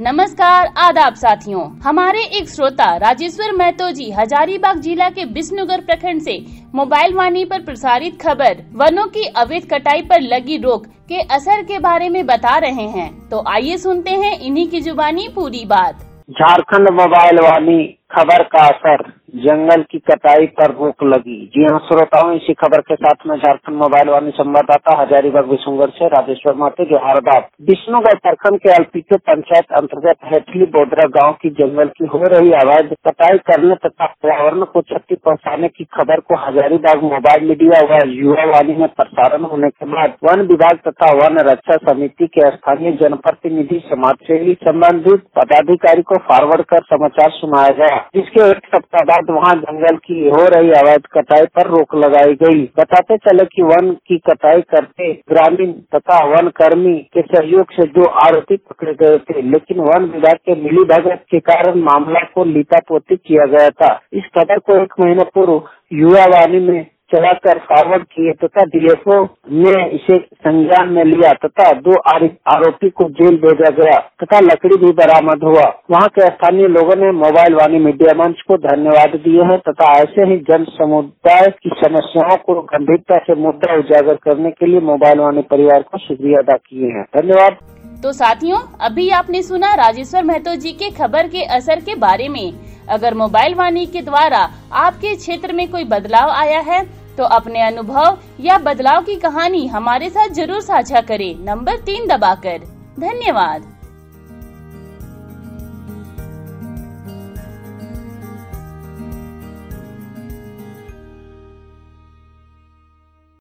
नमस्कार, आदाब साथियों। हमारे एक श्रोता राजेश्वर महतो जी हजारीबाग जिला के विष्णुनगर प्रखंड से मोबाइल वाणी पर प्रसारित खबर वनों की अवैध कटाई पर लगी रोक के असर के बारे में बता रहे हैं। तो आइए सुनते हैं इन्हीं की जुबानी पूरी बात। झारखंड मोबाइल वाणी खबर का असर, जंगल की कटाई पर रोक लगी। जी हाँ श्रोताओं, इसी खबर के साथ में झारखंड मोबाइल वाणी संवाददाता हजारीबाग विष्णुनगर से राजेश्वर महतो जोहारबाग। विष्णुनगर प्रखंड के एलपीके पंचायत अंतर्गत हेठली बोदरा गांव की जंगल की हो रही अवैध कटाई करने तथा पर्यावरण को क्षति पहुंचाने की खबर को हजारीबाग मोबाइल मीडिया व युवा वाणी में प्रसारण होने के बाद वन विभाग तथा वन रक्षा समिति के स्थानीय जनप्रतिनिधि समाजसेवी संबंधित पदाधिकारी को फॉरवर्ड कर समाचार सुनाया गया, जिसके एक सप्ताह बाद वहां जंगल की हो रही अवैध कटाई पर रोक लगाई गई। बताते चले कि वन की कटाई करते ग्रामीण तथा वन कर्मी के सहयोग से 2 आरोपी पकड़े गए थे, लेकिन वन विभाग के मिलीभगत के कारण मामला को लीपापोती किया गया था। इस खबर को 1 महीने पूर्व युवा वाणी में चलाकर फॉरवर्ड किए तथा डीएफओ ने इसे संज्ञान में लिया तथा 2 आरोपी को जेल भेजा गया तथा लकड़ी भी बरामद हुआ। वहां के स्थानीय लोगों ने मोबाइल वाणी मीडिया मंच को धन्यवाद दिए हैं तथा ऐसे ही जन समुदाय की समस्याओं को गंभीरता से मुद्दा उजागर करने के लिए मोबाइल वाणी परिवार को शुक्रिया अदा किए हैं। धन्यवाद। तो साथियों, अभी आपने सुना राजेश्वर महतो जी के खबर के असर के बारे में। अगर मोबाइल वाणी के द्वारा आपके क्षेत्र में कोई बदलाव आया है तो अपने अनुभव या बदलाव की कहानी हमारे साथ जरूर साझा करें नंबर 3 दबाकर। धन्यवाद।